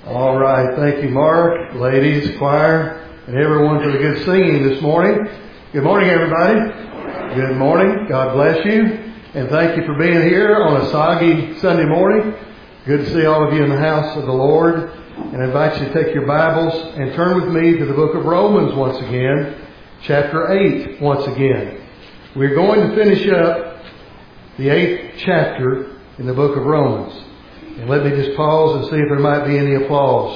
All right. Thank you, Mark, ladies, choir, and everyone for the good singing this morning. Good morning, everybody. Good morning. God bless you. And thank you for being here on a soggy Sunday morning. Good to see all of you in the house of the Lord. And I invite you to take your Bibles and turn with me to the book of Romans once again, chapter 8 once again. We're going to finish up the 8th chapter in the book of Romans. And let me just pause and see if there might be any applause.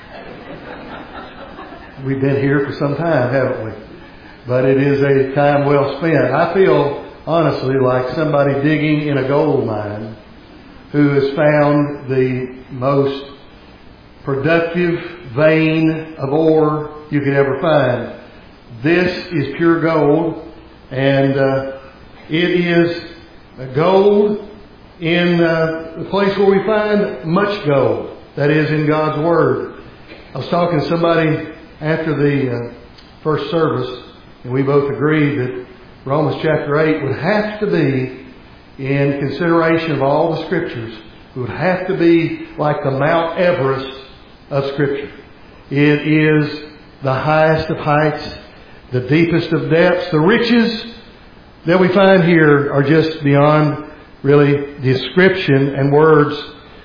We've been here for some time, haven't we? But it is a time well spent. I feel, honestly, like somebody digging in a gold mine who has found the most productive vein of ore you could ever find. This is pure gold, and it is gold in the place where we find much gold, that is in God's Word. I was talking to somebody after the first service, and we both agreed that Romans chapter 8 would have to be, in consideration of all the Scriptures, it would have to be like the Mount Everest of Scripture. It is the highest of heights, the deepest of depths. The riches that we find here are just beyond really description and words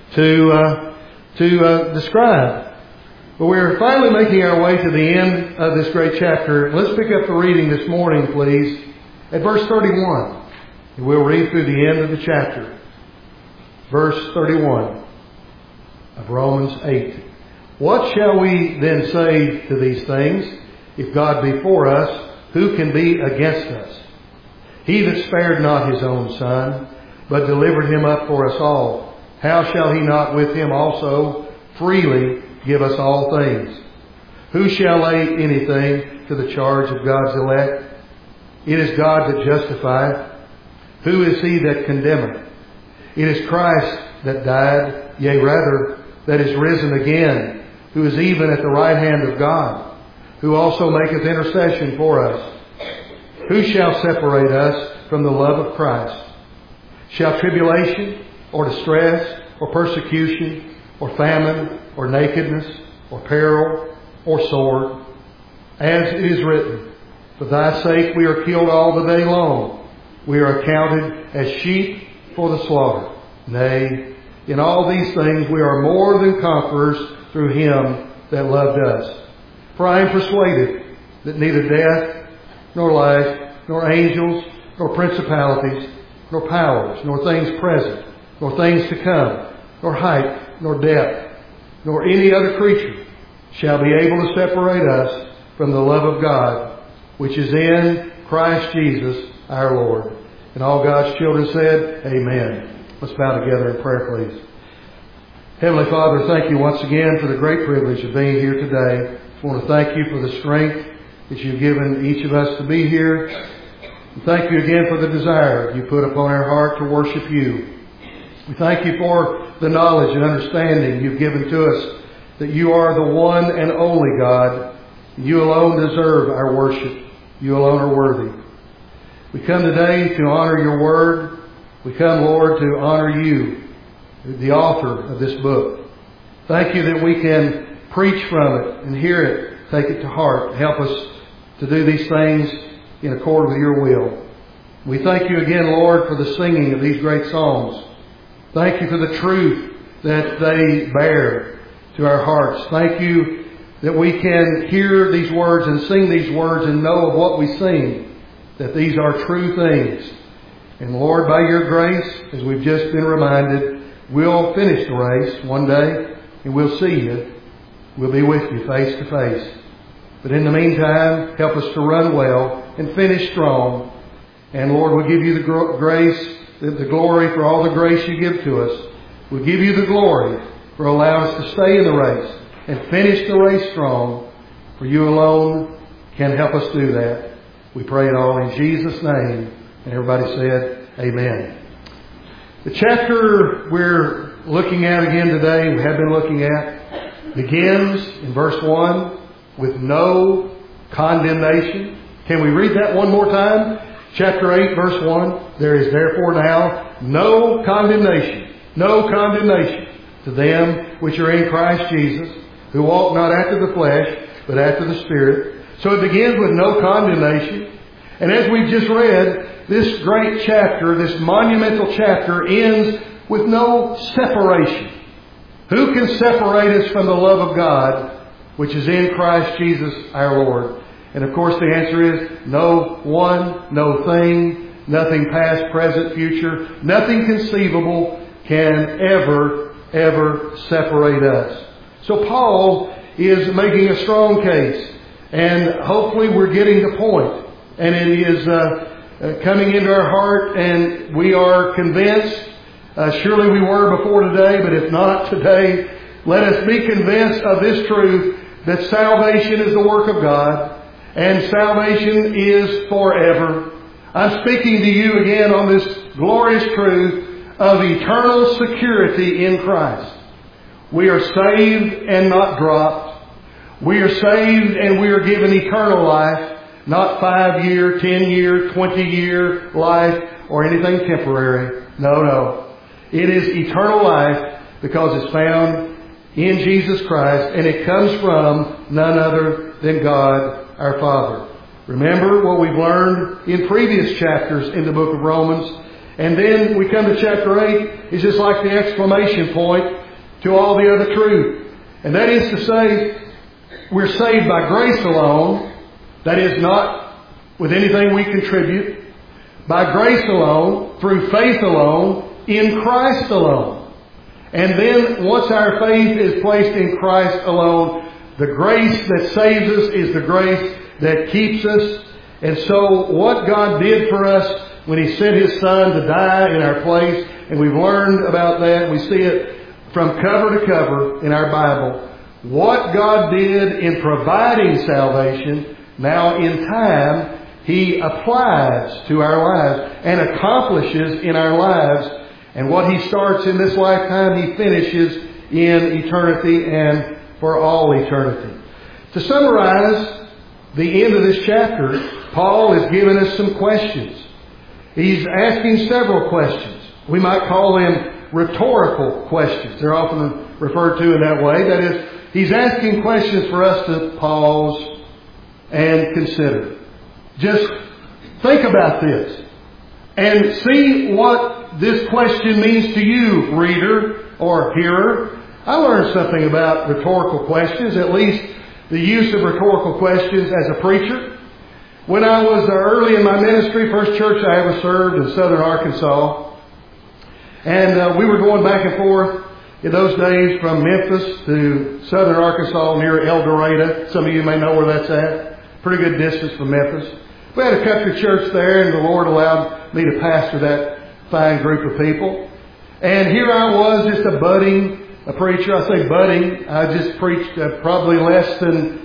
to describe. But we're finally making our way to the end of this great chapter. Let's pick up the reading this morning, please, at verse 31. And we'll read through the end of the chapter. Verse 31 of Romans 8. What shall we then say to these things? If God be for us, who can be against us? He that spared not his own Son, but delivered him up for us all, how shall he not with him also freely give us all things? Who shall lay anything to the charge of God's elect? It is God that justifieth. Who is he that condemneth? It is Christ that died, yea rather, that is risen again, who is even at the right hand of God, who also maketh intercession for us. Who shall separate us from the love of Christ? Shall tribulation, or distress, or persecution, or famine, or nakedness, or peril, or sword? As it is written, for thy sake we are killed all the day long. We are accounted as sheep for the slaughter. Nay, in all these things we are more than conquerors through him that loved us. For I am persuaded that neither death, nor life, nor angels, nor principalities, nor powers, nor things present, nor things to come, nor height, nor depth, nor any other creature shall be able to separate us from the love of God, which is in Christ Jesus our Lord. And all God's children said, Amen. Let's bow together in prayer, please. Heavenly Father, thank you once again for the great privilege of being here today. I want to thank you for the strength that you've given each of us to be here. And thank you again for the desire you put upon our heart to worship you. We thank you for the knowledge and understanding you've given to us that you are the one and only God. You alone deserve our worship. You alone are worthy. We come today to honor your word. We come, Lord, to honor you, the author of this book. Thank you that we can preach from it and hear it, take it to heart. Help us to do these things in accord with your will. We thank you again, Lord, for the singing of these great songs. Thank you for the truth that they bear to our hearts. Thank you that we can hear these words and sing these words and know of what we sing, that these are true things. And Lord, by your grace, as we've just been reminded, we'll finish the race one day and we'll see you. We'll be with you face to face. But in the meantime, help us to run well and finish strong. And Lord, we'll give you the grace, the glory for all the grace you give to us. We'll give you the glory for allowing us to stay in the race and finish the race strong. For you alone can help us do that. We pray it all in Jesus' name. And everybody said, Amen. The chapter we're looking at again today, we have been looking at, begins in verse 1 with no condemnation. Can we read that one more time? Chapter 8, verse 1. There is therefore now no condemnation to them which are in Christ Jesus, who walk not after the flesh, but after the Spirit. So it begins with no condemnation. And as we've just read, this great chapter, this monumental chapter, ends with no separation. Who can separate us from the love of God, which is in Christ Jesus our Lord? And of course the answer is no one, no thing, nothing past, present, future, nothing conceivable can ever separate us. So Paul is making a strong case, and hopefully we're getting the point. And it is coming into our heart, and we are convinced. Surely we were before today, but if not today, let us be convinced of this truth, that salvation is the work of God, and salvation is forever. I'm speaking to you again on this glorious truth of eternal security in Christ. We are saved and not dropped. We are saved and we are given eternal life, not 5-year, 10-year, 20-year life or anything temporary. No. It is eternal life because it's found in Jesus Christ, and it comes from none other than God our Father. Remember what we've learned in previous chapters in the book of Romans. And then we come to chapter 8. It's just like the exclamation point to all the other truth. And that is to say, we're saved by grace alone. That is not with anything we contribute. By grace alone, through faith alone, in Christ alone. And then once our faith is placed in Christ alone, the grace that saves us is the grace that keeps us. And so what God did for us when He sent His Son to die in our place, and we've learned about that, we see it from cover to cover in our Bible. What God did in providing salvation, now in time, He applies to our lives and accomplishes in our lives. And what He starts in this lifetime, He finishes in eternity and for all eternity. To summarize the end of this chapter, Paul has given us some questions. He's asking several questions. We might call them rhetorical questions. They're often referred to in that way. That is, he's asking questions for us to pause and consider. Just think about this and see what this question means to you, reader or hearer. I learned something about rhetorical questions, at least the use of rhetorical questions as a preacher. When I was early in my ministry, first church I ever served in southern Arkansas, and we were going back and forth in those days from Memphis to southern Arkansas near El Dorado. Some of you may know where that's at. Pretty good distance from Memphis. We had a country church there, and the Lord allowed me to pastor that fine group of people. And here I was, just a budding preacher. I say budding. I just preached probably less than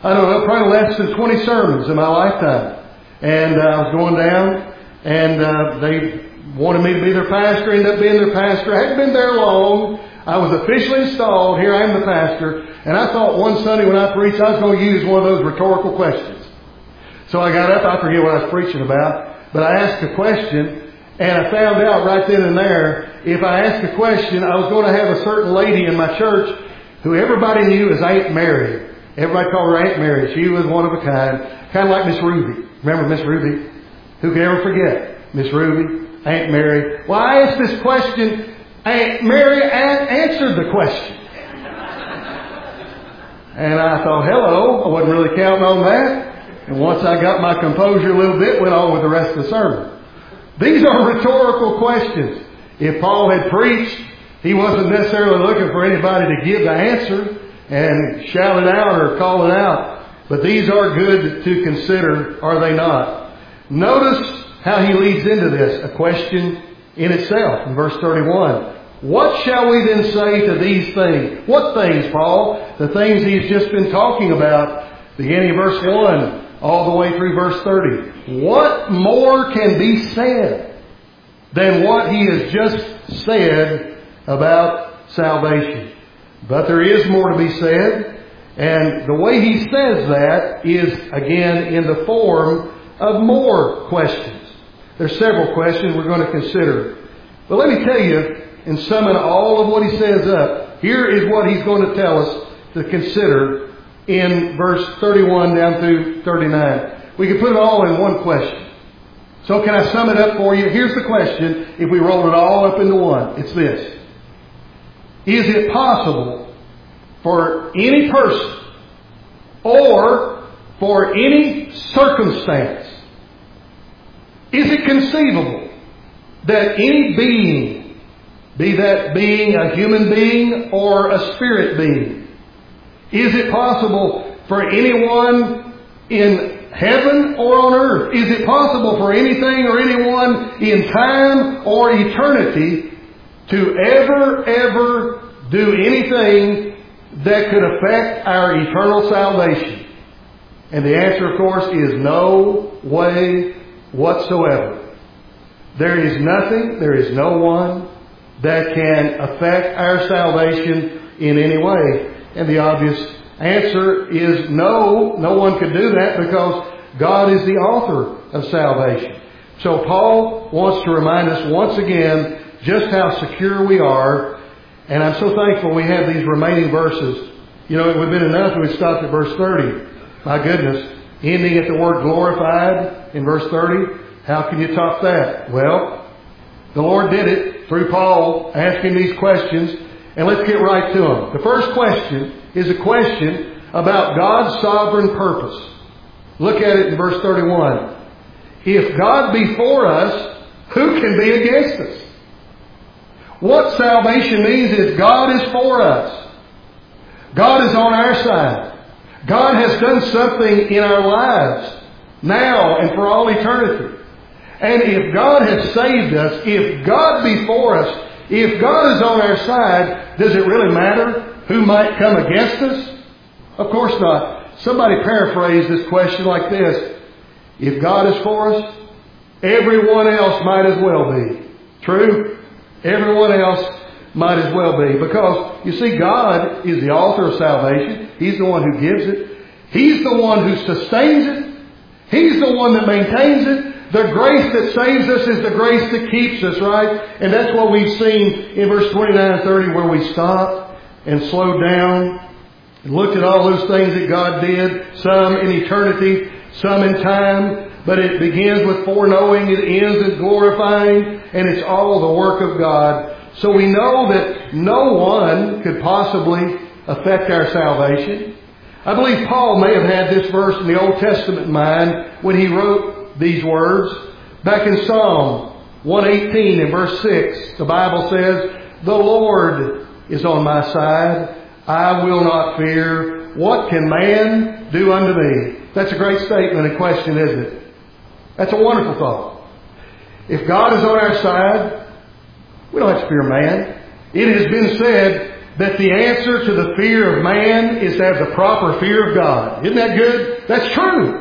20 sermons in my lifetime. And I was going down, and they wanted me to be their pastor, ended up being their pastor. I hadn't been there long. I was officially installed. Here I am the pastor. And I thought one Sunday when I preached, I was going to use one of those rhetorical questions. So I got up. I forget what I was preaching about. But I asked a question, and I found out right then and there, if I asked a question, I was going to have a certain lady in my church who everybody knew as Aunt Mary. Everybody called her Aunt Mary. She was one of a kind. Kind of like Miss Ruby. Remember Miss Ruby? Who can ever forget? Miss Ruby, Aunt Mary. Well, I asked this question. Aunt Mary answered the question. And I thought, hello. I wasn't really counting on that. And once I got my composure a little bit, went on with the rest of the sermon. These are rhetorical questions. If Paul had preached, he wasn't necessarily looking for anybody to give the answer and shout it out or call it out. But these are good to consider, are they not? Notice how he leads into this, a question in itself. In verse 31, what shall we then say to these things? What things, Paul? The things he's just been talking about, beginning of verse 1 all the way through verse 30. What more can be said than what he has just said about salvation? But there is more to be said, and the way he says that is, again, in the form of more questions. There's several questions we're going to consider. But let me tell you, and summing all of what he says up, Here is what he's going to tell us to consider in verse 31 down through 39. We can put it all in one question. So can I sum it up for you? Here's the question, if we roll it all up into one. It's this. Is it possible for any person or for any circumstance, is it conceivable that any being, be that being a human being or a spirit being, is it possible for anyone in heaven or on earth? Is it possible for anything or anyone in time or eternity to ever do anything that could affect our eternal salvation? And the answer, of course, is no way whatsoever. There is nothing, there is no one that can affect our salvation in any way. And the obvious answer is no, no one can do that because God is the author of salvation. So Paul wants to remind us once again just how secure we are. And I'm so thankful we have these remaining verses. You know, it would have been enough if we stopped at verse 30. My goodness, ending at the word glorified in verse 30. How can you top that? Well, the Lord did it through Paul asking these questions. And let's get right to them. The first question is a question about God's sovereign purpose. Look at it in verse 31. If God be for us, who can be against us? What salvation means is God is for us. God is on our side. God has done something in our lives now and for all eternity. And if God has saved us, if God be for us, if God is on our side, does it really matter who might come against us? Of course not. Somebody paraphrased this question like this. If God is for us, everyone else might as well be. True? Everyone else might as well be. Because, you see, God is the author of salvation. He's the one who gives it. He's the one who sustains it. He's the one that maintains it. The grace that saves us is the grace that keeps us, right? And that's what we've seen in verse 29 and 30 where we stopped and slowed down and looked at all those things that God did, some in eternity, some in time. But it begins with foreknowing, it ends with glorifying, and it's all the work of God. So we know that no one could possibly affect our salvation. I believe Paul may have had this verse in the Old Testament in mind when he wrote these words. Back in Psalm 118 and verse 6, the Bible says, "The Lord is on my side. I will not fear. What can man do unto me?" That's a great statement and question, isn't it? That's a wonderful thought. If God is on our side, we don't have to fear man. It has been said that the answer to the fear of man is to have the proper fear of God. Isn't that good? That's true.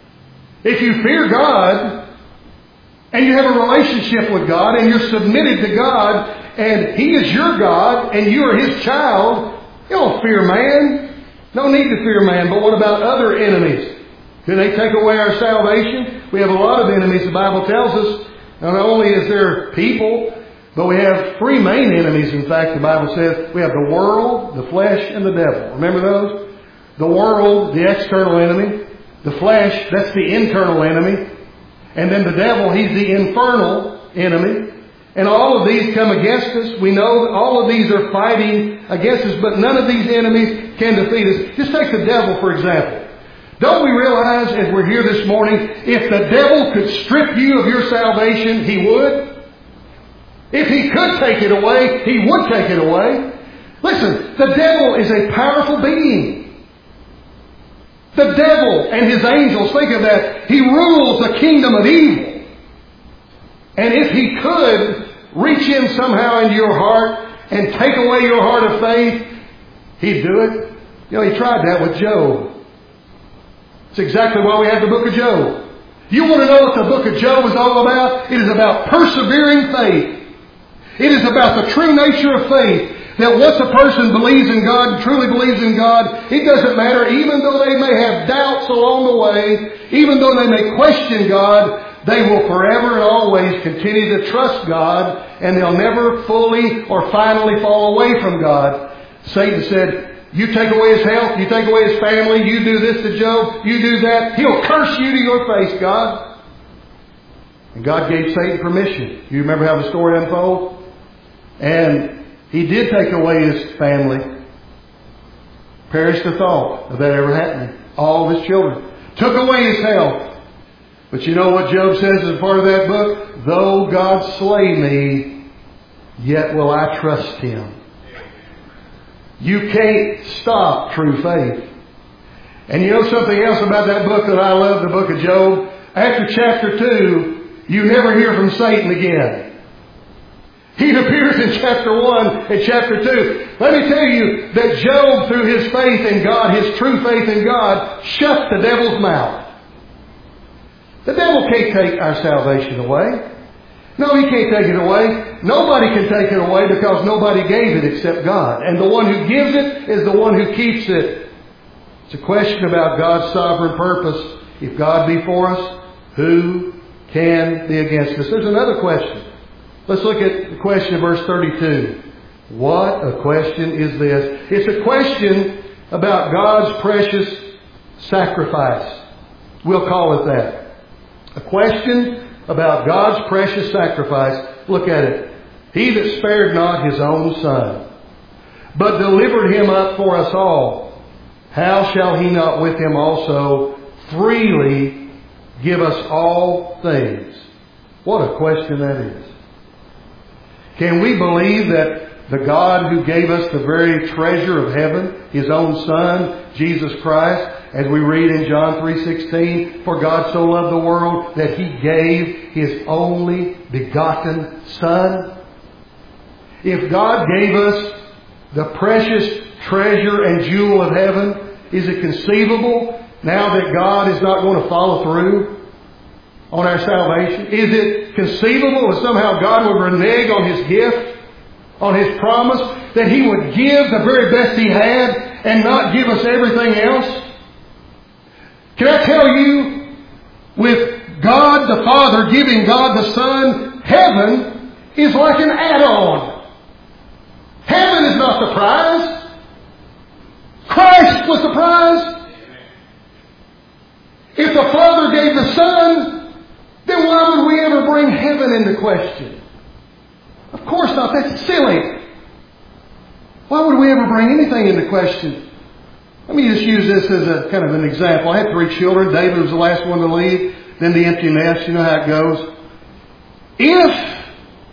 If you fear God and you have a relationship with God and you're submitted to God and He is your God and you are His child, you don't fear man. No need to fear man. But what about other enemies? Do they take away our salvation? We have a lot of enemies, the Bible tells us. Not only is there people, but we have three main enemies. In fact, the Bible says we have the world, the flesh, and the devil. Remember those? The world, the external enemy. The flesh, that's the internal enemy. And then the devil, he's the infernal enemy. And all of these come against us. We know that all of these are fighting against us, but none of these enemies can defeat us. Just take the devil, for example. Don't we realize, as we're here this morning, if the devil could strip you of your salvation, he would? If he could take it away, he would take it away. Listen, the devil is a powerful being. The devil and his angels, think of that. He rules the kingdom of evil. And if he could reach in somehow into your heart and take away your heart of faith, he'd do it. You know, he tried that with Job. It's exactly why we have the book of Job. You want to know what the book of Job is all about? It is about persevering faith. It is about the true nature of faith. That once a person believes in God, truly believes in God, it doesn't matter, even though they may have doubts along the way, even though they may question God, they will forever and always continue to trust God, and they'll never fully or finally fall away from God. Satan said, you take away his health, you take away his family, you do this to Job, you do that, he'll curse you to your face, God. And God gave Satan permission. You remember how the story unfolds? And he did take away his family. Perish the thought of that ever happening. All of his children. Took away his health. But you know what Job says as part of that book? Though God slay me, yet will I trust Him. You can't stop true faith. And you know something else about that book that I love, the book of Job? After chapter 2, you never hear from Satan again. He appears in chapter 1 and chapter 2. Let me tell you that Job, through his faith in God, his true faith in God, shut the devil's mouth. The devil can't take our salvation away. No, he can't take it away. Nobody can take it away because nobody gave it except God. And the one who gives it is the one who keeps it. It's a question about God's sovereign purpose. If God be for us, who can be against us? There's another question. Let's look at the question of verse 32. What a question is this? It's a question about God's precious sacrifice. We'll call it that. A question about God's precious sacrifice. Look at it. He that spared not His own Son, but delivered Him up for us all, how shall He not with Him also freely give us all things? What a question that is. Can we believe that the God who gave us the very treasure of heaven, His own Son, Jesus Christ, as we read in John 3:16, for God so loved the world that He gave His only begotten Son? If God gave us the precious treasure and jewel of heaven, is it conceivable now that God is not going to follow through on our salvation? Is it conceivable that somehow God would renege on His gift, on His promise, that He would give the very best He had and not give us everything else? Can I tell you, with God the Father giving God the Son, heaven is like an add-on. Heaven is not the prize. Christ was the prize. If the Father gave the Son, then why would we ever bring heaven into question? Of course not. That's silly. Why would we ever bring anything into question? Let me just use this as a kind of an example. I had 3 children. David was the last one to leave. Then the empty nest. You know how it goes. If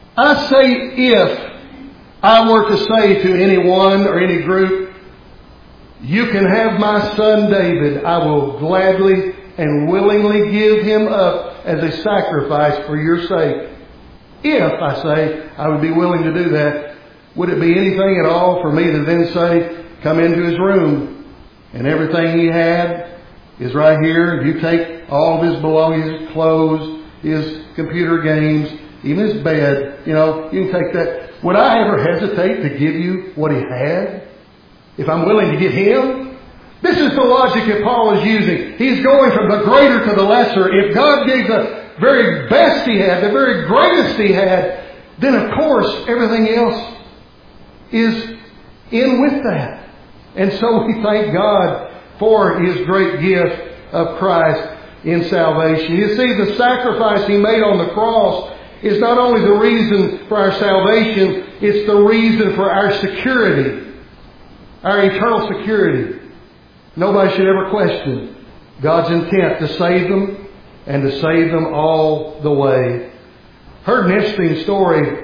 I were to say to anyone or any group, you can have my son David, I will gladly and willingly give him up as a sacrifice for your sake. If I say I would be willing to do that, would it be anything at all for me to then say, come into his room and everything he had is right here. You take all of his belongings, his clothes, his computer games, even his bed, you can take that. Would I ever hesitate to give you what he had? If I'm willing to give him? This is the logic that Paul is using. He's going from the greater to the lesser. If God gave the very best he had, the very greatest he had, then of course everything else is in with that. And so we thank God for His great gift of Christ in salvation. You see, the sacrifice He made on the cross is not only the reason for our salvation, it's the reason for our security, our eternal security. Nobody should ever question God's intent to save them and to save them all the way. Read an interesting story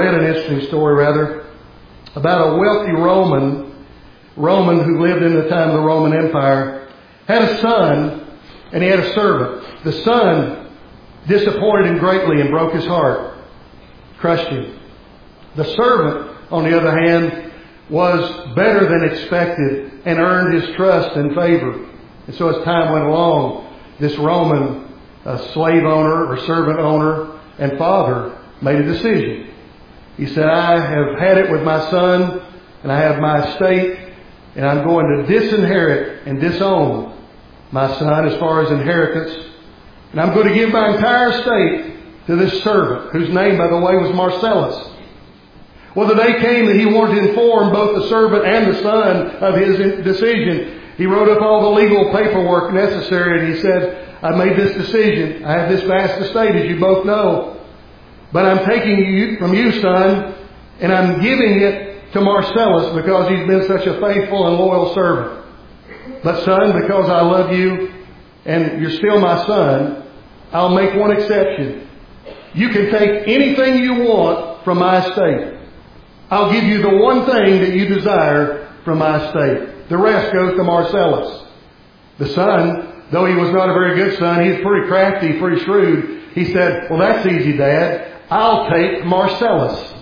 about a wealthy Roman who lived in the time of the Roman Empire, had a son and he had a servant. The son disappointed him greatly and broke his heart, crushed him. The servant, on the other hand, was better than expected and earned his trust and favor. And so as time went along, this Roman slave owner or servant owner and father made a decision. He said, I have had it with my son and I have my estate, and I'm going to disinherit and disown my son as far as inheritance. And I'm going to give my entire estate to this servant, whose name, by the way, was Marcellus. Well, the day came that he wanted to inform both the servant and the son of his decision. He wrote up all the legal paperwork necessary, and he said, I made this decision. I have this vast estate, as you both know. But I'm taking you from you, son, and I'm giving it to Marcellus because he's been such a faithful and loyal servant. But son, because I love you and you're still my son, I'll make one exception. You can take anything you want from my estate. I'll give you the one thing that you desire from my estate. The rest goes to Marcellus. The son, though he was not a very good son, he's pretty crafty, pretty shrewd. He said, well, that's easy, Dad. I'll take Marcellus.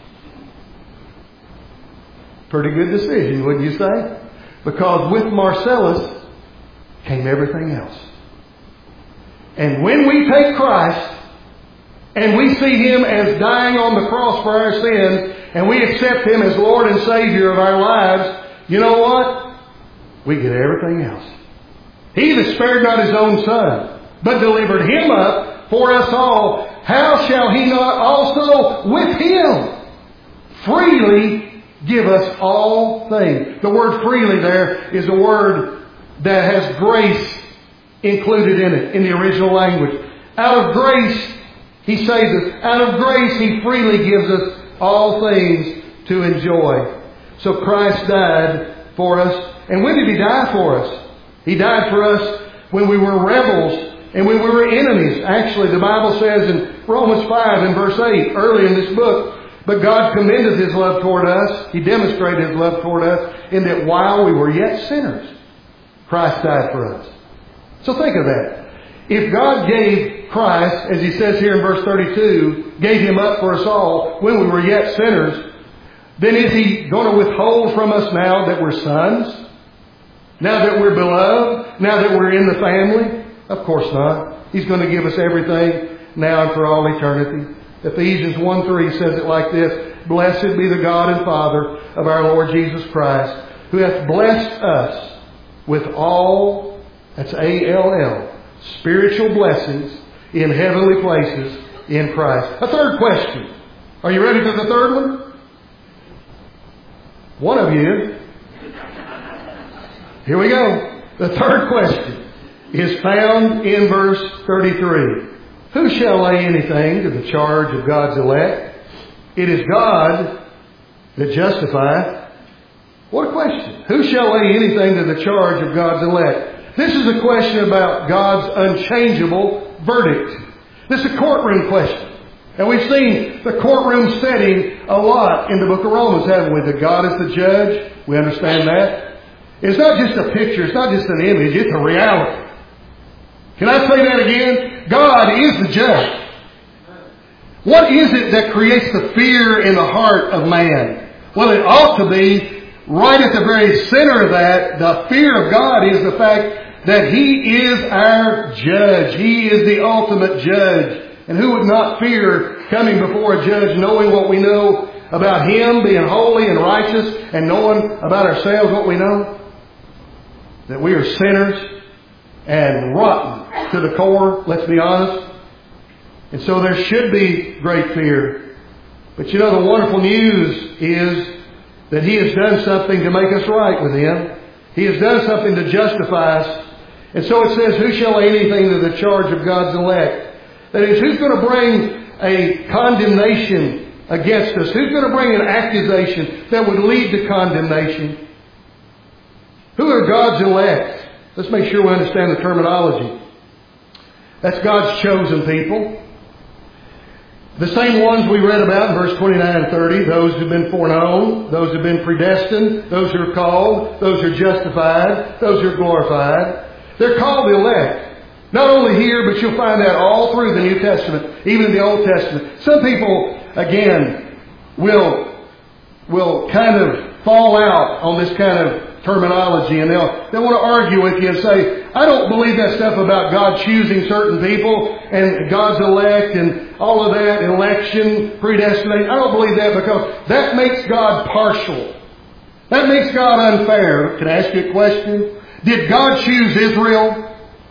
Pretty good decision, wouldn't you say? Because with Marcellus came everything else. And when we take Christ and we see Him as dying on the cross for our sins, and we accept Him as Lord and Savior of our lives, you know what? We get everything else. He that spared not His own Son, but delivered Him up for us all, how shall He not also with Him freely give us all things? The word freely there is a word that has grace included in it, in the original language. Out of grace, He saves us. Out of grace, He freely gives us all things to enjoy. So Christ died for us. And when did He die for us? He died for us when we were rebels and when we were enemies. Actually, the Bible says in Romans 5 and verse 8, early in this book, but God commended His love toward us. He demonstrated His love toward us in that while we were yet sinners, Christ died for us. So think of that. If God gave Christ, as He says here in verse 32, gave Him up for us all when we were yet sinners, then is He going to withhold from us now that we're sons? Now that we're beloved? Now that we're in the family? Of course not. He's going to give us everything now and for all eternity. Ephesians 1:3 says it like this, Blessed be the God and Father of our Lord Jesus Christ, who hath blessed us with all, that's A-L-L, spiritual blessings in heavenly places in Christ. A third question. Are you ready for the third one? One of you is. Here we go. The third question is found in verse 33. Who shall lay anything to the charge of God's elect? It is God that justifieth. What a question. Who shall lay anything to the charge of God's elect? This is a question about God's unchangeable verdict. This is a courtroom question. And we've seen the courtroom setting a lot in the book of Romans, haven't we? That God is the judge. We understand that. It's not just a picture. It's not just an image. It's a reality. Can I say that again? God is the judge. What is it that creates the fear in the heart of man? Well, it ought to be right at the very center of that. The fear of God is the fact that He is our judge. He is the ultimate judge. And who would not fear coming before a judge knowing what we know about Him, being holy and righteous, and knowing about ourselves what we know? That we are sinners and rotten to the core, let's be honest. And so there should be great fear. But you know, the wonderful news is that He has done something to make us right with Him. He has done something to justify us. And so it says, who shall lay anything to the charge of God's elect? That is, who's going to bring a condemnation against us? Who's going to bring an accusation that would lead to condemnation? Who are God's elect? Let's make sure we understand the terminology. That's God's chosen people. The same ones we read about in verse 29 and 30. Those who've been foreknown, those who've been predestined, those who are called, those who are justified, those who are glorified. They're called the elect. Not only here, but you'll find that all through the New Testament, even in the Old Testament. Some people, again, will kind of fall out on this kind of terminology, and they'll want to argue with you and say, I don't believe that stuff about God choosing certain people and God's elect and all of that, election, predestination. I don't believe that because that makes God partial. That makes God unfair. Can I ask you a question? Did God choose Israel?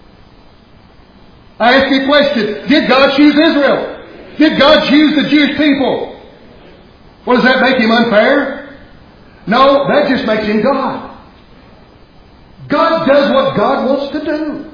I ask you a question. Did God choose Israel? Did God choose the Jewish people? Well, does that make Him unfair? No, that just makes Him God. God does what God wants to do.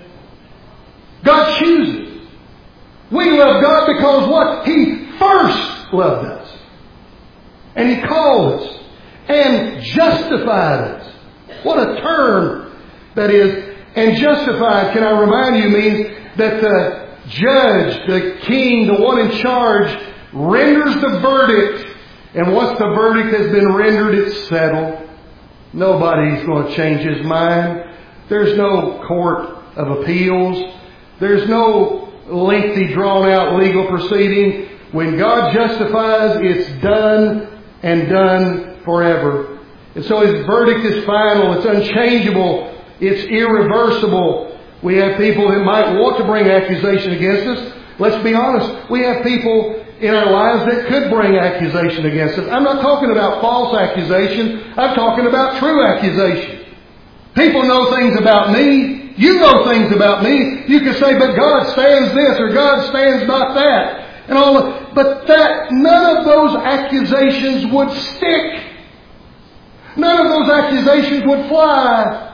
God chooses. We love God because what? He first loved us. And He called us. And justified us. What a term that is. And justified, can I remind you, means that the judge, the king, the one in charge, renders the verdict. And once the verdict has been rendered, it's settled. Nobody's going to change his mind. There's no court of appeals. There's no lengthy, drawn-out legal proceeding. When God justifies, it's done and done forever. And so His verdict is final. It's unchangeable. It's irreversible. We have people that might want to bring accusation against us. Let's be honest. We have people in our lives that could bring accusation against us. I'm not talking about false accusation. I'm talking about true accusation. People know things about me. You know things about me. You can say, but God stands this or God stands not that. And all that. But none of those accusations would stick. None of those accusations would fly.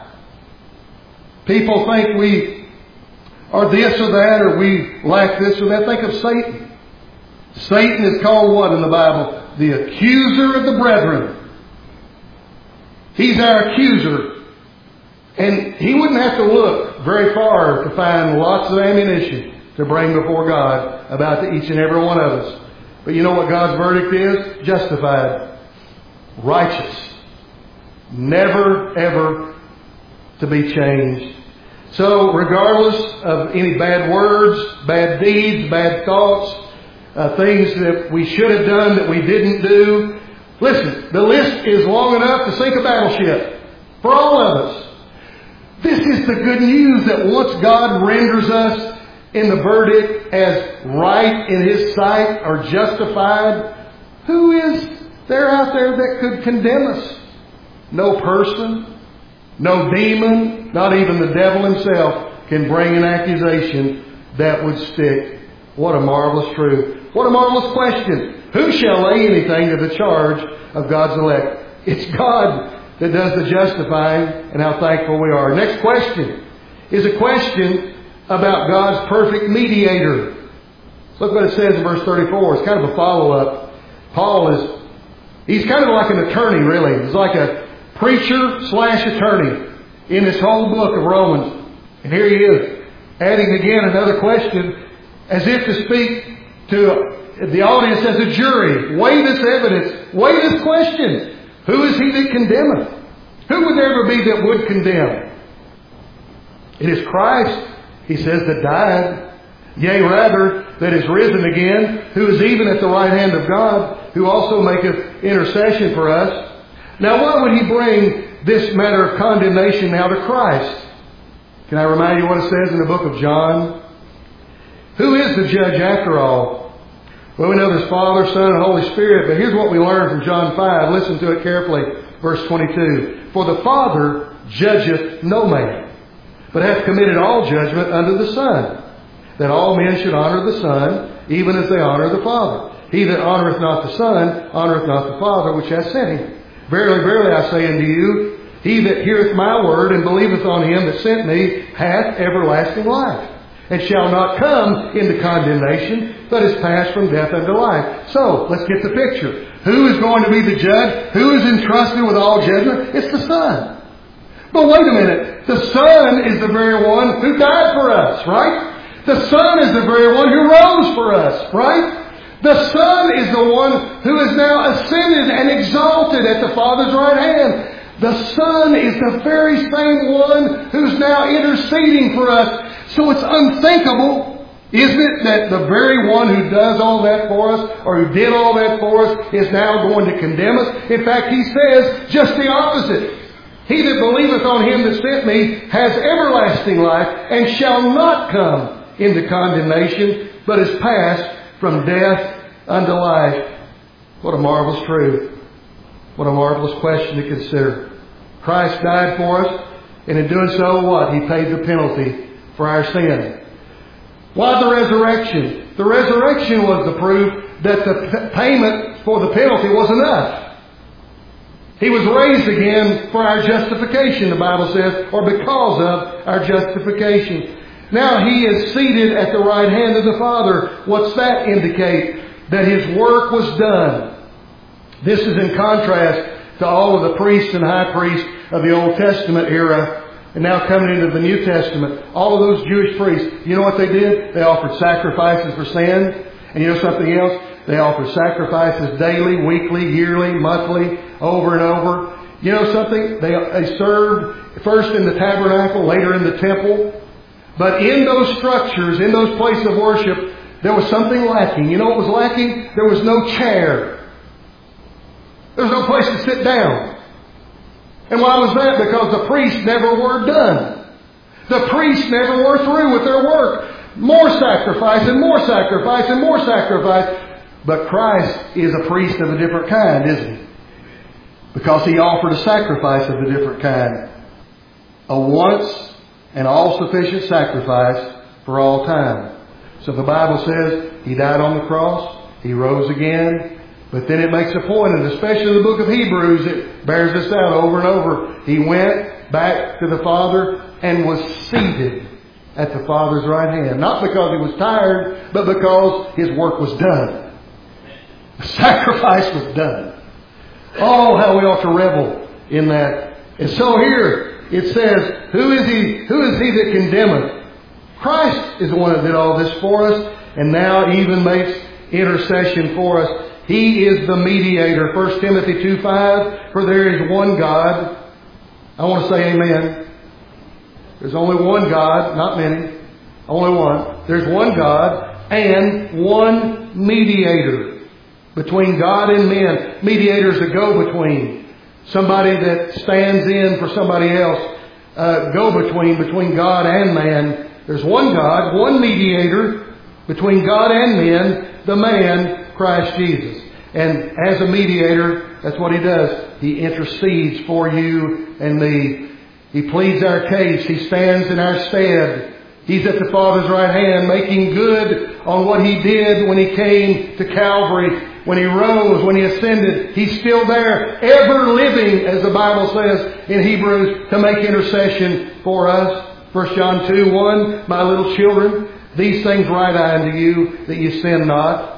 People think we are this or that, or we lack this or that. Think of Satan. Satan is called what in the Bible? The accuser of the brethren. He's our accuser. And he wouldn't have to look very far to find lots of ammunition to bring before God about each and every one of us. But you know what God's verdict is? Justified. Righteous. Never, ever to be changed. So, regardless of any bad words, bad deeds, bad thoughts, things that we should have done that we didn't do, listen, the list is long enough to sink a battleship for all of us. This is the good news that once God renders us in the verdict as right in His sight or justified, who is there out there that could condemn us? No person, no demon, not even the devil himself can bring an accusation that would stick. What a marvelous truth. What a marvelous question. Who shall lay anything to the charge of God's elect? It's God that does the justifying, and how thankful we are. Next question is a question about God's perfect mediator. Look what it says in verse 34. It's kind of a follow-up. He's kind of like an attorney, really. He's like a preacher/attorney in this whole book of Romans. And here he is, adding again another question as if to speak to the audience as a jury. Weigh this evidence. Weigh this question. Who is he that condemneth? Who would there ever be that would condemn? It is Christ, he says, that died. Yea, rather, that is risen again, who is even at the right hand of God, who also maketh intercession for us. Now, why would he bring this matter of condemnation now to Christ? Can I remind you what it says in the book of John? Who is the judge after all? Well, we know there's Father, Son, and Holy Spirit, but here's what we learn from John 5. Listen to it carefully. Verse 22. For the Father judgeth no man, but hath committed all judgment unto the Son, that all men should honor the Son, even as they honor the Father. He that honoreth not the Son, honoreth not the Father which hath sent him. Verily, verily, I say unto you, he that heareth my word and believeth on him that sent me hath everlasting life, and shall not come into condemnation, but is passed from death unto life. So, let's get the picture. Who is going to be the judge? Who is entrusted with all judgment? It's the Son. But wait a minute. The Son is the very one who died for us, right? The Son is the very one who rose for us, right? The Son is the one who is now ascended and exalted at the Father's right hand. The Son is the very same one who's now interceding for us. So it's unthinkable, isn't it, that the very one who does all that for us, or who did all that for us, is now going to condemn us? In fact, he says just the opposite. He that believeth on him that sent me has everlasting life, and shall not come into condemnation, but is passed from death unto life. What a marvelous truth. What a marvelous question to consider. Christ died for us, and in doing so, what? He paid the penalty for our sin. Why the resurrection? The resurrection was the proof that the payment for the penalty was enough. He was raised again for our justification, the Bible says, or because of our justification. Now He is seated at the right hand of the Father. What's that indicate? That His work was done. This is in contrast to all of the priests and high priests of the Old Testament era, and now coming into the New Testament. All of those Jewish priests, you know what they did? They offered sacrifices for sin. And you know something else? They offered sacrifices daily, weekly, yearly, monthly, over and over. You know something? They served first in the tabernacle, later in the temple. But in those structures, in those places of worship, there was something lacking. You know what was lacking? There was no chair. There was no place to sit down. And why was that? Because the priests never were done. The priests never were through with their work. More sacrifice and more sacrifice and more sacrifice. But Christ is a priest of a different kind, isn't He? Because He offered a sacrifice of a different kind. A once and all-sufficient sacrifice for all time. So the Bible says He died on the cross. He rose again. But then it makes a point, and especially the book of Hebrews, it bears this out over and over. He went back to the Father and was seated at the Father's right hand. Not because He was tired, but because His work was done. The sacrifice was done. Oh, how we ought to revel in that. And so here it says, Who is He that condemneth? Christ is the one that did all this for us, and now even makes intercession for us. He is the mediator. 1 Timothy 2:5, for there is one God. I want to say amen. There's only one God, not many. Only one. There's one God and one mediator between God and men. Mediator is a go-between. Somebody that stands in for somebody else. Go-between God and man. There's one God, one mediator between God and men, the man, Christ Jesus. And as a mediator, that's what He does. He intercedes for you and me. He pleads our case. He stands in our stead. He's at the Father's right hand, making good on what He did when He came to Calvary, when He rose, when He ascended. He's still there, ever living, as the Bible says in Hebrews, to make intercession for us. 1 John 2:1, my little children, these things write I unto you, that ye sin not.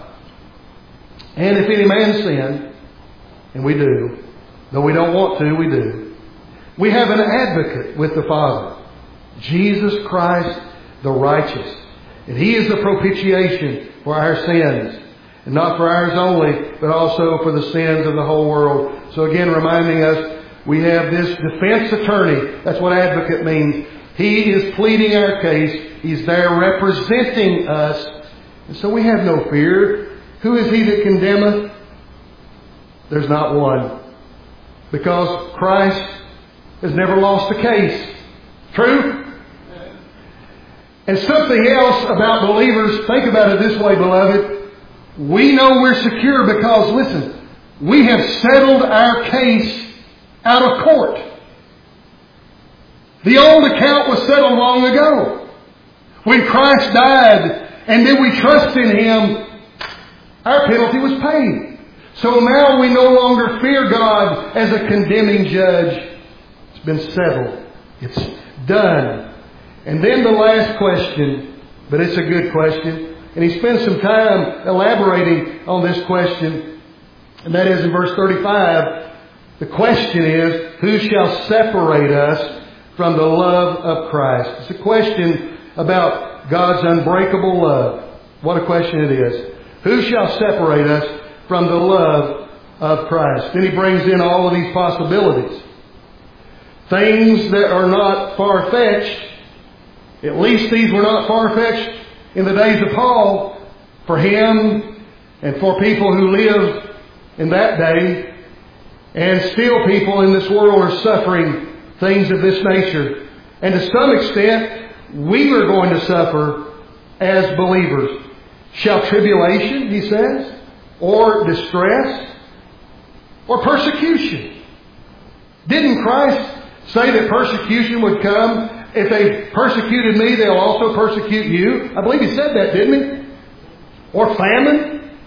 And if any man sin, and we do, though we don't want to, we do, we have an advocate with the Father, Jesus Christ the righteous. And He is the propitiation for our sins. And not for ours only, but also for the sins of the whole world. So again, reminding us, we have this defense attorney. That's what advocate means. He is pleading our case. He's there representing us. And so we have no fear. Who is He that condemneth? There's not one. Because Christ has never lost a case. True? And something else about believers, think about it this way, beloved. We know we're secure because, listen, we have settled our case out of court. The old account was settled long ago. When Christ died and then we trust in Him, our penalty was paid. So now we no longer fear God as a condemning judge. It's been settled. It's done. And then the last question, but it's a good question. And he spends some time elaborating on this question. And that is in verse 35. The question is, who shall separate us from the love of Christ? It's a question about God's unbreakable love. What a question it is. Who shall separate us from the love of Christ? Then he brings in all of these possibilities. Things that are not far-fetched. At least these were not far-fetched in the days of Paul. For him and for people who lived in that day. And still people in this world are suffering things of this nature. And to some extent, we are going to suffer as believers. Shall tribulation, he says, or distress, or persecution. Didn't Christ say that persecution would come? If they persecuted me, they'll also persecute you. I believe He said that, didn't He? Or famine.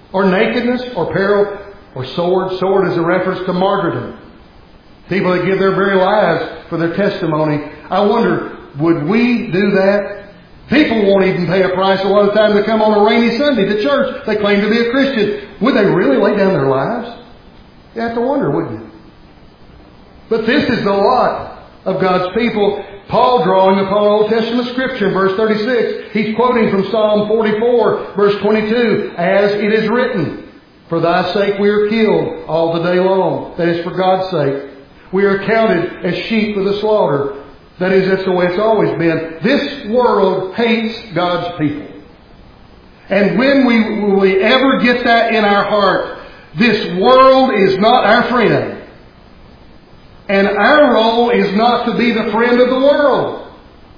or nakedness, or peril, or sword. Sword is a reference to martyrdom. People that give their very lives for their testimony. I wonder, would we do that? People won't even pay a price a lot of times to come on a rainy Sunday to church. They claim to be a Christian. Would they really lay down their lives? You have to wonder, wouldn't you? But this is the lot of God's people. Paul, drawing upon Old Testament Scripture in verse 36, he's quoting from Psalm 44, verse 22, as it is written, for thy sake we are killed all the day long. That is for God's sake. We are counted as sheep for the slaughter. That is, that's the way it's always been. This world hates God's people. And when will we ever get that in our heart? This world is not our friend. And our role is not to be the friend of the world.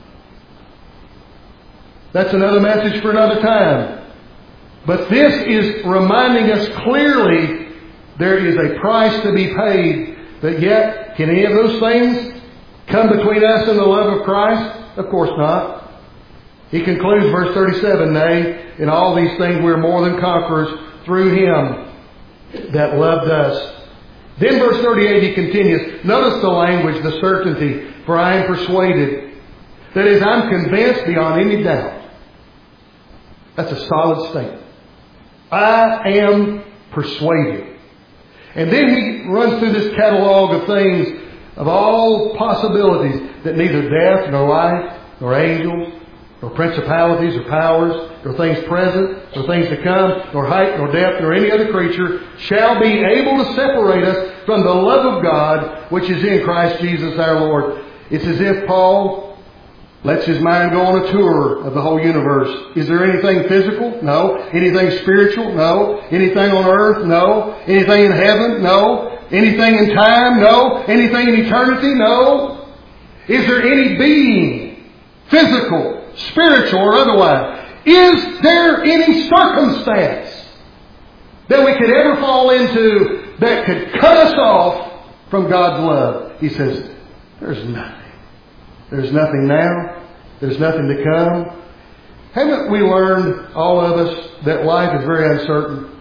That's another message for another time. But this is reminding us clearly there is a price to be paid. But yet, can any of those things come between us and the love of Christ? Of course not. He concludes verse 37, nay, in all these things we are more than conquerors through Him that loved us. Then verse 38 he continues. Notice the language, the certainty. For I am persuaded. That is, I'm convinced beyond any doubt. That's a solid statement. I am persuaded. And then he runs through this catalog of things, of all possibilities, that neither death, nor life, nor angels, nor principalities or powers, nor things present, nor things to come, nor height, nor depth, nor any other creature shall be able to separate us from the love of God which is in Christ Jesus our Lord. It's as if Paul lets his mind go on a tour of the whole universe. Is there anything physical? No. Anything spiritual? No. Anything on earth? No. Anything in heaven? No. Anything in time? No. Anything in eternity? No. Is there any being, physical, spiritual, or otherwise? Is there any circumstance that we could ever fall into that could cut us off from God's love? He says, there's nothing. There's nothing now. There's nothing to come. Haven't we learned, all of us, that life is very uncertain?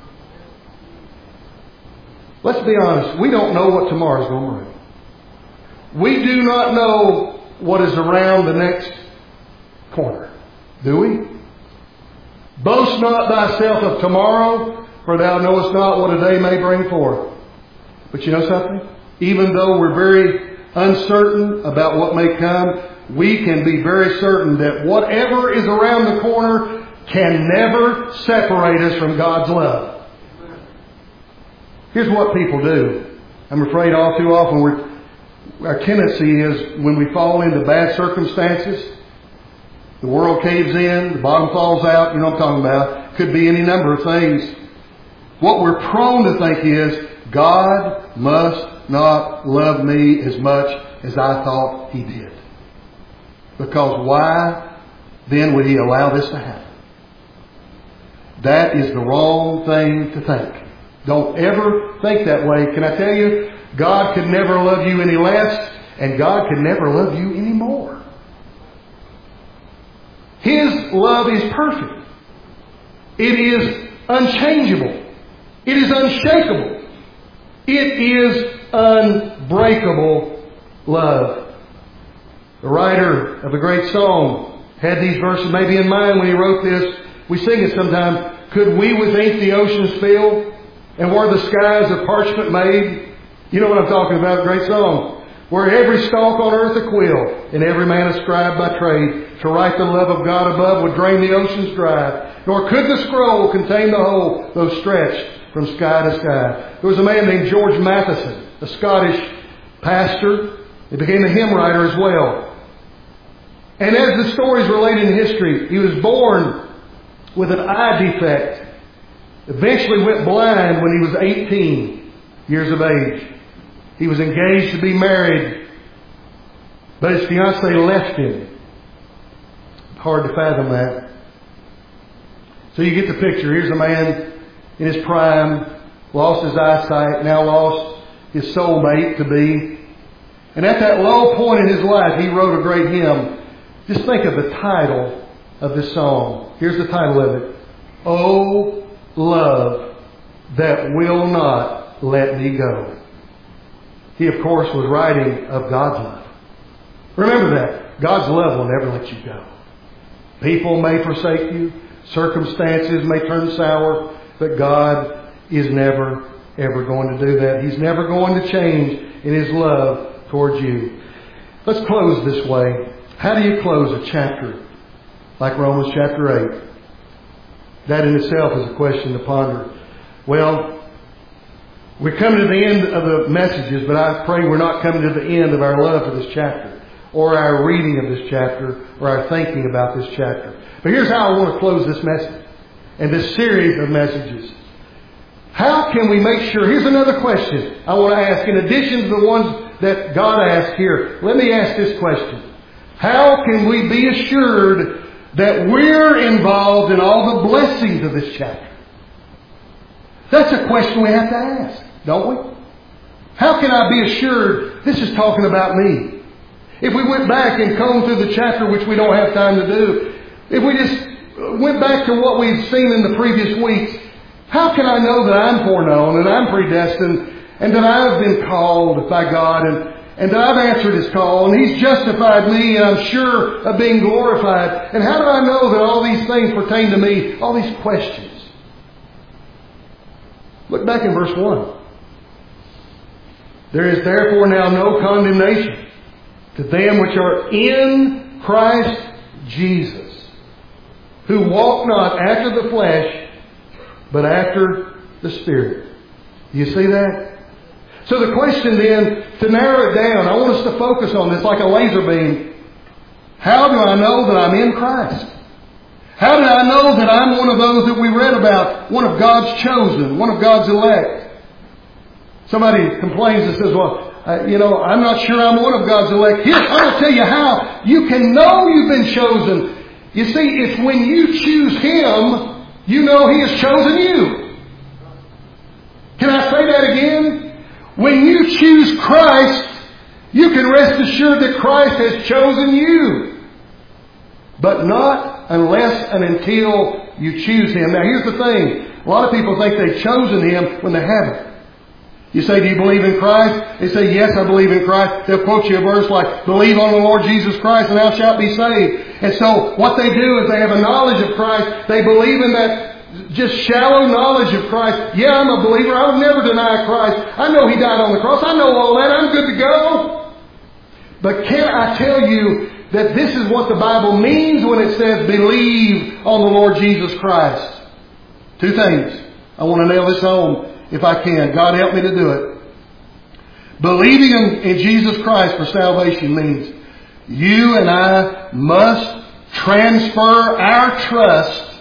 Let's be honest. We don't know what tomorrow's going to bring. We do not know what is around the next corner. Do we? Boast not thyself of tomorrow, for thou knowest not what a day may bring forth. But you know something? Even though we're very uncertain about what may come, we can be very certain that whatever is around the corner can never separate us from God's love. Here's what people do. I'm afraid all too often our tendency is when we fall into bad circumstances, the world caves in, the bottom falls out, you know what I'm talking about. Could be any number of things. What we're prone to think is, God must not love me as much as I thought He did. Because why then would He allow this to happen? That is the wrong thing to think. Don't ever think that way. Can I tell you, God could never love you any less, and God could never love you any more. His love is perfect. It is unchangeable. It is unshakable. It is unbreakable love. The writer of a great song had these verses maybe in mind when he wrote this. We sing it sometimes. Could we with ink the oceans fill, and were the skies of parchment made? You know what I'm talking about, great song. Were every stalk on earth a quill, and every man a scribe by trade, to write the love of God above would drain the oceans dry. Nor could the scroll contain the whole, though stretched from sky to sky. There was a man named George Matheson, a Scottish pastor. He became a hymn writer as well. And as the stories relate in history, he was born with an eye defect. Eventually went blind when he was 18 years of age. He was engaged to be married, but his fiancée left him. Hard to fathom that. So you get the picture. Here's a man in his prime, lost his eyesight, now lost his soulmate to be. And at that low point in his life, he wrote a great hymn. Just think of the title of this song. Here's the title of it. Oh, love that will not let me go. He, of course, was writing of God's love. Remember that. God's love will never let you go. People may forsake you. Circumstances may turn sour. But God is never, ever going to do that. He's never going to change in His love towards you. Let's close this way. How do you close a chapter like Romans chapter 8? That in itself is a question to ponder. Well, we're coming to the end of the messages, but I pray we're not coming to the end of our love for this chapter, or our reading of this chapter, or our thinking about this chapter. But here's how I want to close this message and this series of messages. How can we make sure? Here's another question I want to ask in addition to the ones that God asked here. Let me ask this question. How can we be assured that we're involved in all the blessings of this chapter? That's a question we have to ask, don't we? How can I be assured this is talking about me? If we went back and combed through the chapter, which we don't have time to do, if we just went back to what we've seen in the previous weeks, how can I know that I'm foreknown and I'm predestined and that I've been called by God and that I've answered His call and He's justified me and I'm sure of being glorified? And how do I know that all these things pertain to me? All these questions. Look back in verse 1. There is therefore now no condemnation to them which are in Christ Jesus, who walk not after the flesh, but after the Spirit. Do you see that? So the question then, to narrow it down, I want us to focus on this like a laser beam. How do I know that I'm in Christ? How do I know that I'm one of those that we read about, one of God's chosen, one of God's elect? Somebody complains and says, well, I'm not sure I'm one of God's elect. Here, I'm going to tell you how you can know you've been chosen. You see, it's when you choose Him, you know He has chosen you. Can I say that again? When you choose Christ, you can rest assured that Christ has chosen you. But not unless and until you choose Him. Now here's the thing. A lot of people think they've chosen Him when they haven't. You say, do you believe in Christ? They say, yes, I believe in Christ. They'll quote you a verse like, believe on the Lord Jesus Christ and thou shalt be saved. And so what they do is they have a knowledge of Christ. They believe in that just shallow knowledge of Christ. Yeah, I'm a believer. I'll never deny Christ. I know He died on the cross. I know all that. I'm good to go. But can I tell you that this is what the Bible means when it says believe on the Lord Jesus Christ? Two things. I want to nail this home if I can. God help me to do it. Believing in Jesus Christ for salvation means you and I must transfer our trust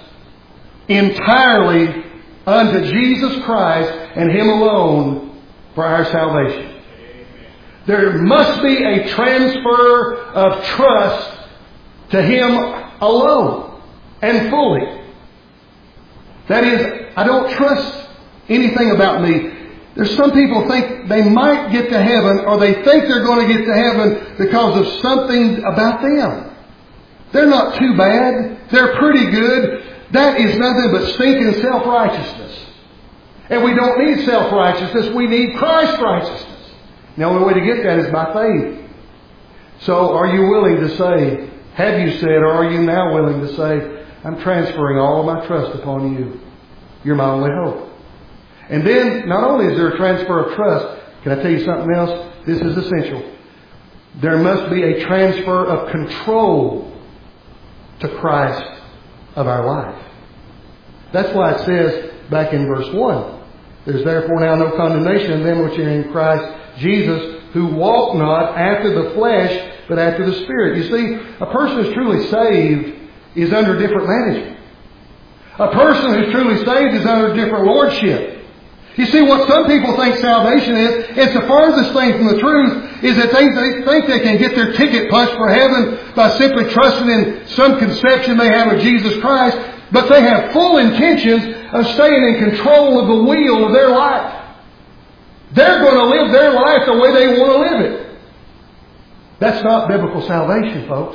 entirely unto Jesus Christ and Him alone for our salvation. There must be a transfer of trust to Him alone and fully. That is, I don't trust anything about me. There's some people think they might get to heaven, or they think they're going to get to heaven because of something about them. They're not too bad. They're pretty good. That is nothing but stinking self-righteousness. And we don't need self-righteousness. We need Christ's righteousness. The only way to get that is by faith. So are you willing to say, have you said, or are you now willing to say, I'm transferring all of my trust upon you. You're my only hope. And then, not only is there a transfer of trust, can I tell you something else? This is essential. There must be a transfer of control to Christ of our life. That's why it says back in verse 1, there's therefore now no condemnation in them which are in Christ Jesus, who walk not after the flesh, but after the Spirit. You see, a person who's truly saved is under different management. A person who's truly saved is under different lordship. You see, what some people think salvation is, it's the farthest thing from the truth, is that they think they can get their ticket punched for heaven by simply trusting in some conception they have of Jesus Christ, but they have full intentions of staying in control of the wheel of their life. They're going to live their life the way they want to live it. That's not biblical salvation, folks.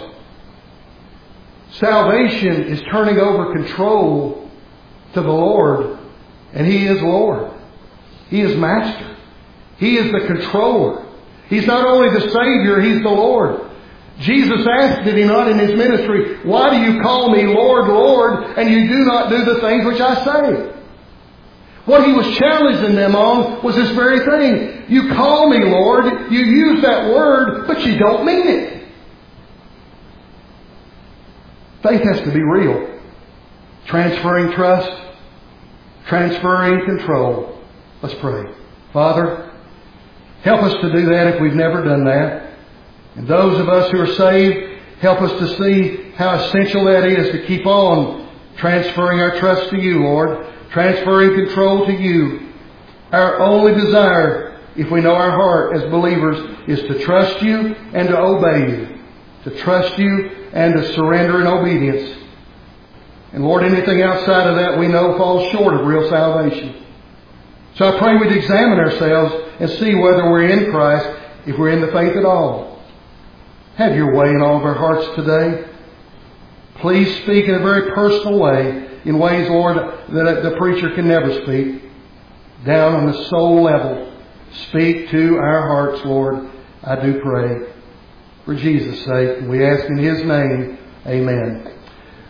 Salvation is turning over control to the Lord And He is Lord. He is Master. He is the controller. He's not only the Savior, He's the Lord. Jesus asked, did He not, in His ministry, why do you call me Lord, Lord, and you do not do the things which I say? What He was challenging them on was this very thing. You call me Lord, you use that word, but you don't mean it. Faith has to be real. Transferring trust, transferring control. Let's pray. Father, help us to do that if we've never done that. And those of us who are saved, help us to see how essential that is to keep on transferring our trust to You, Lord. Transferring control to You. Our only desire, if we know our heart as believers, is to trust You and to obey You. To trust You and to surrender in obedience. And Lord, anything outside of that we know falls short of real salvation. So I pray we'd examine ourselves and see whether we're in Christ, if we're in the faith at all. Have Your way in all of our hearts today. Please speak in a very personal way, in ways, Lord, that the preacher can never speak. Down on the soul level. Speak to our hearts, Lord. I do pray. For Jesus' sake, we ask in His name, amen.